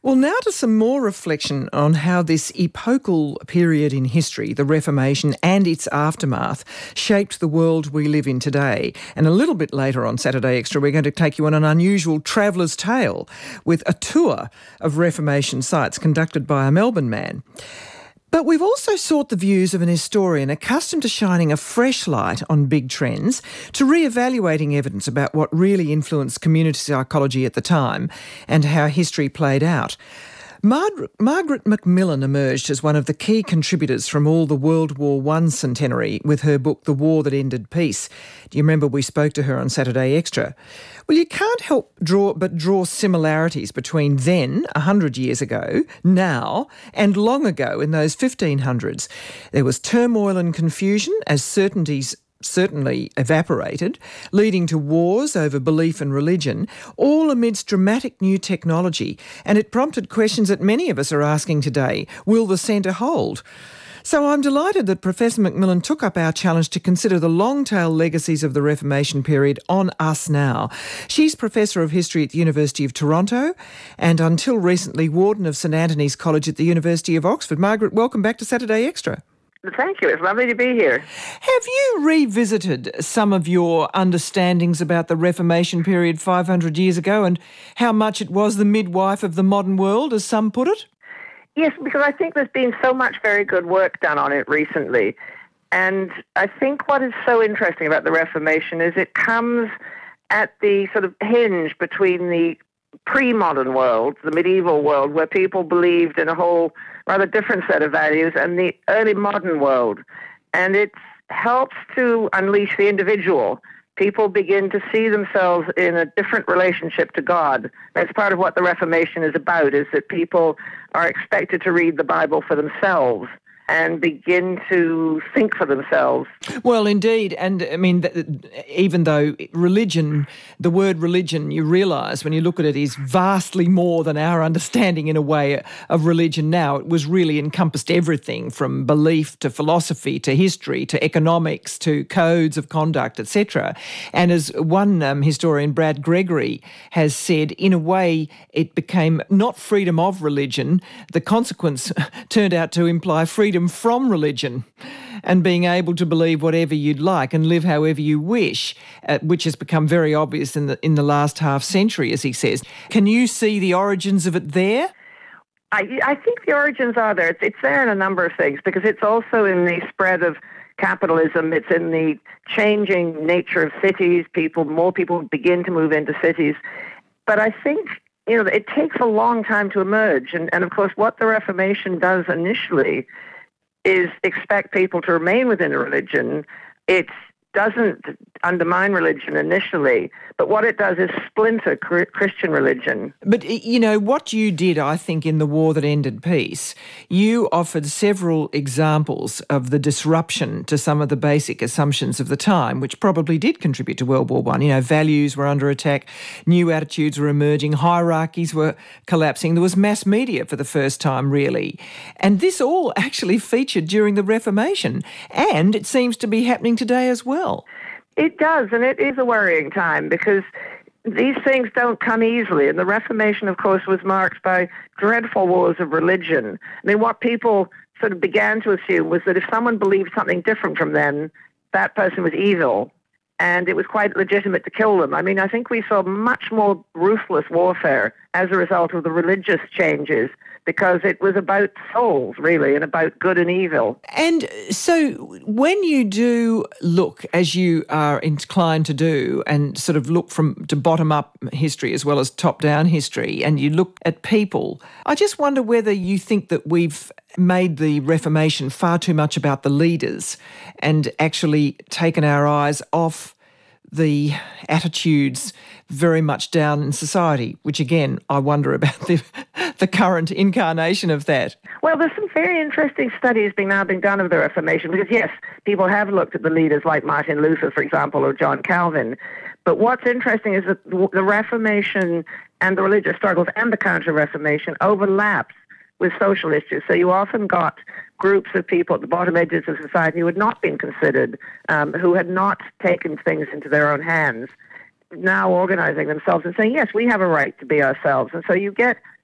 Well, now to some more reflection on how this epochal period in history, the Reformation and its aftermath, shaped the world we live in today. And a little bit later on Saturday Extra, we're going to take you on an unusual traveller's tale with a tour of Reformation sites conducted by a Melbourne man. But we've also sought the views of an historian accustomed to shining a fresh light on big trends, to re-evaluating evidence about what really influenced community psychology at the time and how history played out. Margaret Macmillan emerged as one of the key contributors from all the World War I centenary with her book The War That Ended Peace. Do you remember we spoke to her on Saturday Extra? Well, you can't help but draw similarities between then, 100 years ago, now, and long ago in those 1500s. There was turmoil and confusion as certainties certainly evaporated, leading to wars over belief and religion, all amidst dramatic new technology. And it prompted questions that many of us are asking today. Will the centre hold? So I'm delighted that Professor Macmillan took up our challenge to consider the long-tail legacies of the Reformation period on us now. She's Professor of History at the University of Toronto and until recently Warden of St Anthony's College at the University of Oxford. Margaret, welcome back to Saturday Extra. Thank you. It's lovely to be here. Have you revisited some of your understandings about the Reformation period 500 years ago and how much it was the midwife of the modern world, as some put it? Yes, because I think there's been so much very good work done on it recently. And I think what is so interesting about the Reformation is it comes at the sort of hinge between the pre-modern world, the medieval world, where people believed in a whole rather different set of values, and the early modern world. And it helps to unleash the individual. People begin to see themselves in a different relationship to God. That's part of what the Reformation is about, is that people are expected to read the Bible for themselves and begin to think for themselves. Well, indeed. And I mean, even though religion, the word religion, you realise when you look at it, is vastly more than our understanding in a way of religion now. It was really encompassed everything from belief to philosophy to history to economics to codes of conduct, etc. And as one historian, Brad Gregory, has said, in a way it became not freedom of religion. The consequence turned out to imply freedom from religion and being able to believe whatever you'd like and live however you wish, which has become very obvious in the last half century, as he says. Can you see the origins of it there? I think the origins are there. It's there in a number of things, because it's also in the spread of capitalism. It's in the changing nature of cities. More people begin to move into cities. But I think it takes a long time to emerge. And of course, what the Reformation does initially is expect people to remain within a religion. It doesn't undermine religion initially, but what it does is splinter Christian religion. But, what you did, I think, in The War That Ended Peace, you offered several examples of the disruption to some of the basic assumptions of the time, which probably did contribute to World War I. Values were under attack, new attitudes were emerging, hierarchies were collapsing. There was mass media for the first time, really. And this all actually featured during the Reformation, and it seems to be happening today as well. It does, and it is a worrying time, because these things don't come easily. And the Reformation, of course, was marked by dreadful wars of religion. I mean, what people sort of began to assume was that if someone believed something different from them, that person was evil, and it was quite legitimate to kill them. I mean, I think we saw much more ruthless warfare as a result of the religious changes, because it was about souls, really, and about good and evil. And so when you do look, as you are inclined to do, and sort of look to bottom-up history as well as top-down history, and you look at people, I just wonder whether you think that we've made the Reformation far too much about the leaders and actually taken our eyes off the attitudes very much down in society, which again, I wonder about the current incarnation of that. Well, there's some very interesting studies being done of the Reformation, because yes, people have looked at the leaders like Martin Luther, for example, or John Calvin. But what's interesting is that the Reformation and the religious struggles and the Counter-Reformation overlapped with social issues. So you often got groups of people at the bottom edges of society who had not been considered, who had not taken things into their own hands, now organizing themselves and saying, yes, we have a right to be ourselves. And so you get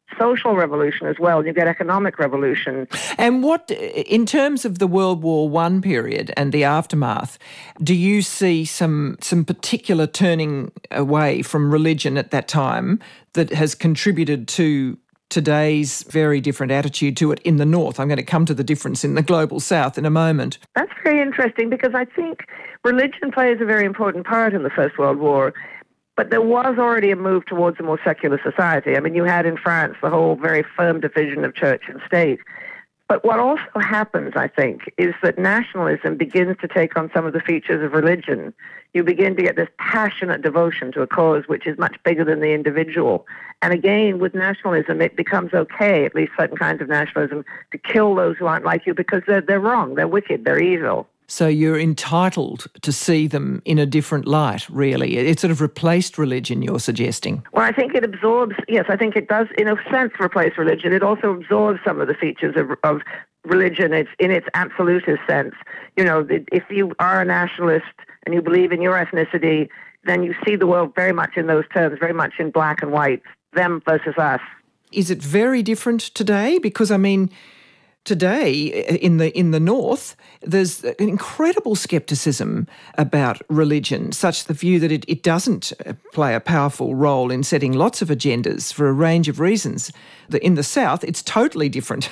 social revolution as well, and you get economic revolution. And what, in terms of the World War I period and the aftermath, do you see some particular turning away from religion at that time that has contributed to today's very different attitude to it in the North? I'm going to come to the difference in the global South in a moment. That's very interesting, because I think religion plays a very important part in the First World War. But there was already a move towards a more secular society. I mean, you had in France the whole very firm division of church and state. But what also happens, I think, is that nationalism begins to take on some of the features of religion. You begin to get this passionate devotion to a cause which is much bigger than the individual. And again, with nationalism, it becomes okay, at least certain kinds of nationalism, to kill those who aren't like you because they're wrong, they're wicked, they're evil. So you're entitled to see them in a different light, really. It sort of replaced religion, you're suggesting. Well, I think it absorbs, yes, I think it does, in a sense, replace religion. It also absorbs some of the features of religion in its absolutist sense. You know, if you are a nationalist and you believe in your ethnicity, then you see the world very much in those terms, very much in black and white, them versus us. Is it very different today? Because, I mean, today, in the North, there's an incredible scepticism about religion, such the view that it doesn't play a powerful role in setting lots of agendas for a range of reasons. In the South, it's totally different.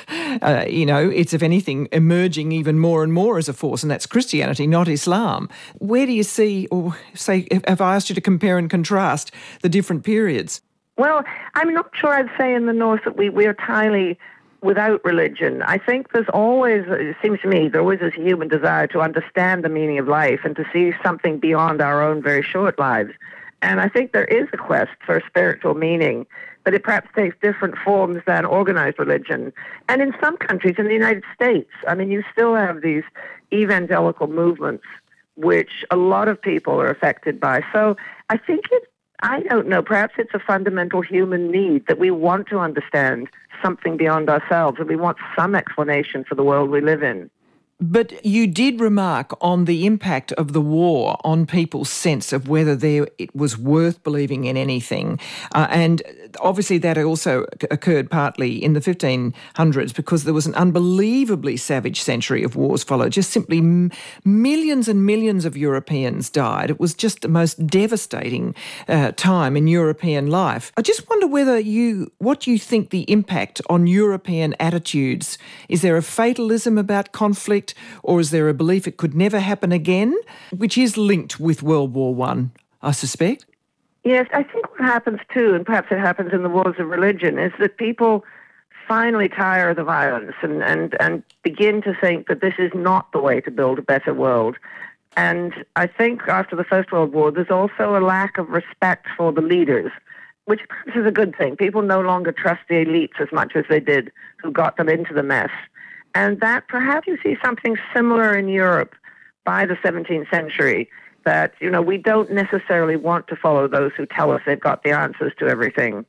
It's, if anything, emerging even more and more as a force, and that's Christianity, not Islam. Where do you see, or say, if I asked you to compare and contrast the different periods? Well, I'm not sure I'd say in the North that we're entirely without religion. I think there's always, it seems to me, there always is a human desire to understand the meaning of life and to see something beyond our own very short lives. And I think there is a quest for spiritual meaning, but it perhaps takes different forms than organized religion. And in some countries, in the United States, I mean, you still have these evangelical movements, which a lot of people are affected by. So I think I don't know, perhaps it's a fundamental human need that we want to understand something beyond ourselves, and we want some explanation for the world we live in. But you did remark on the impact of the war on people's sense of whether it was worth believing in anything. And obviously that also occurred partly in the 1500s because there was an unbelievably savage century of wars followed. Just simply millions and millions of Europeans died. It was just the most devastating time in European life. I just wonder what you think the impact on European attitudes. Is there a fatalism about conflict? Or is there a belief it could never happen again, which is linked with World War I suspect? Yes, I think what happens too, and perhaps it happens in the wars of religion, is that people finally tire of the violence and begin to think that this is not the way to build a better world. And I think after the First World War, there's also a lack of respect for the leaders, which perhaps is a good thing. People no longer trust the elites as much as they did who got them into the mess. And that perhaps you see something similar in Europe by the 17th century, that, we don't necessarily want to follow those who tell us they've got the answers to everything.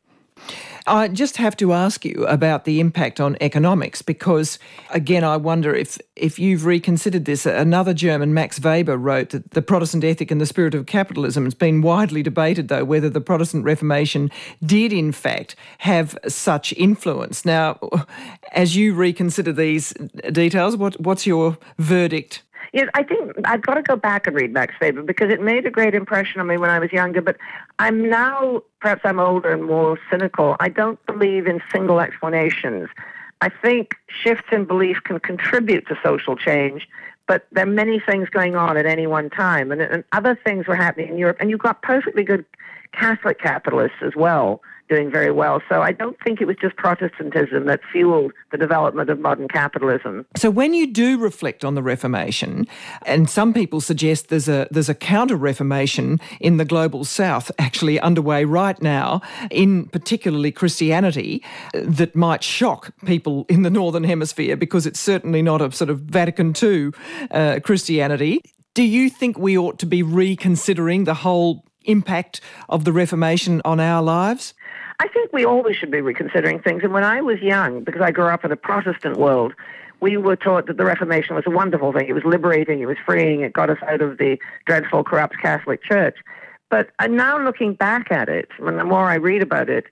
I just have to ask you about the impact on economics because, again, I wonder if you've reconsidered this. Another German, Max Weber, wrote that the Protestant ethic and the spirit of capitalism has been widely debated, though, whether the Protestant Reformation did, in fact, have such influence. Now, as you reconsider these details, what's your verdict? Yes, I think I've got to go back and read Max Weber because it made a great impression on me when I was younger, but I'm now, perhaps I'm older and more cynical. I don't believe in single explanations. I think shifts in belief can contribute to social change, but there are many things going on at any one time, and other things were happening in Europe, and you've got perfectly good Catholic capitalists as well, doing very well. So I don't think it was just Protestantism that fueled the development of modern capitalism. So when you do reflect on the Reformation, and some people suggest there's a counter-Reformation in the global South actually underway right now, in particularly Christianity, that might shock people in the Northern Hemisphere because it's certainly not a sort of Vatican II Christianity. Do you think we ought to be reconsidering the whole impact of the Reformation on our lives? I think we always should be reconsidering things. And when I was young, because I grew up in a Protestant world, we were taught that the Reformation was a wonderful thing. It was liberating, it was freeing, it got us out of the dreadful, corrupt Catholic Church. But now looking back at it, when the more I read about it,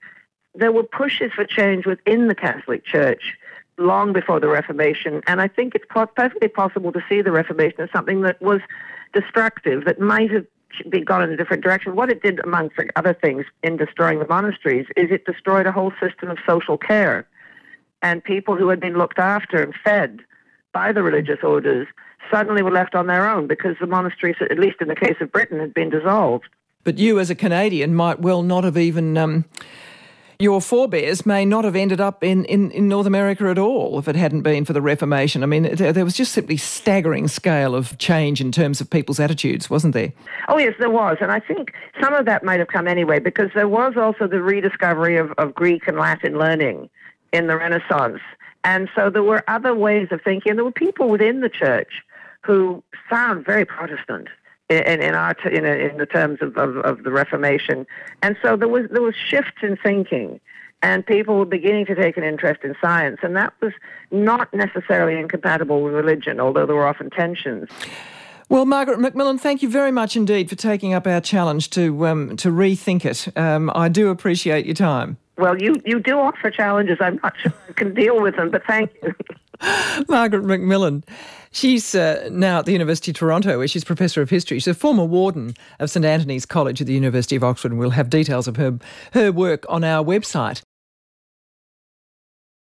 there were pushes for change within the Catholic Church long before the Reformation, and I think it's perfectly possible to see the Reformation as something that was destructive, that might have gone in a different direction. What it did, amongst other things, in destroying the monasteries, is it destroyed a whole system of social care, and people who had been looked after and fed by the religious orders suddenly were left on their own because the monasteries, at least in the case of Britain, had been dissolved. But you, as a Canadian, might well not have even... your forebears may not have ended up in North America at all if it hadn't been for the Reformation. I mean, there was just simply staggering scale of change in terms of people's attitudes, wasn't there? Oh, yes, there was. And I think some of that might have come anyway, because there was also the rediscovery of Greek and Latin learning in the Renaissance. And so there were other ways of thinking. There were people within the church who sound very Protestant in the terms of the Reformation, and so there was shifts in thinking, and people were beginning to take an interest in science, and that was not necessarily incompatible with religion, although there were often tensions. Well, Margaret Macmillan, thank you very much indeed for taking up our challenge to rethink it. I do appreciate your time. Well, you do offer challenges. I'm not sure I can deal with them, but thank you. Margaret Macmillan. She's now at the University of Toronto, where she's Professor of History. She's a former warden of St Antony's College at the University of Oxford, and we'll have details of her work on our website.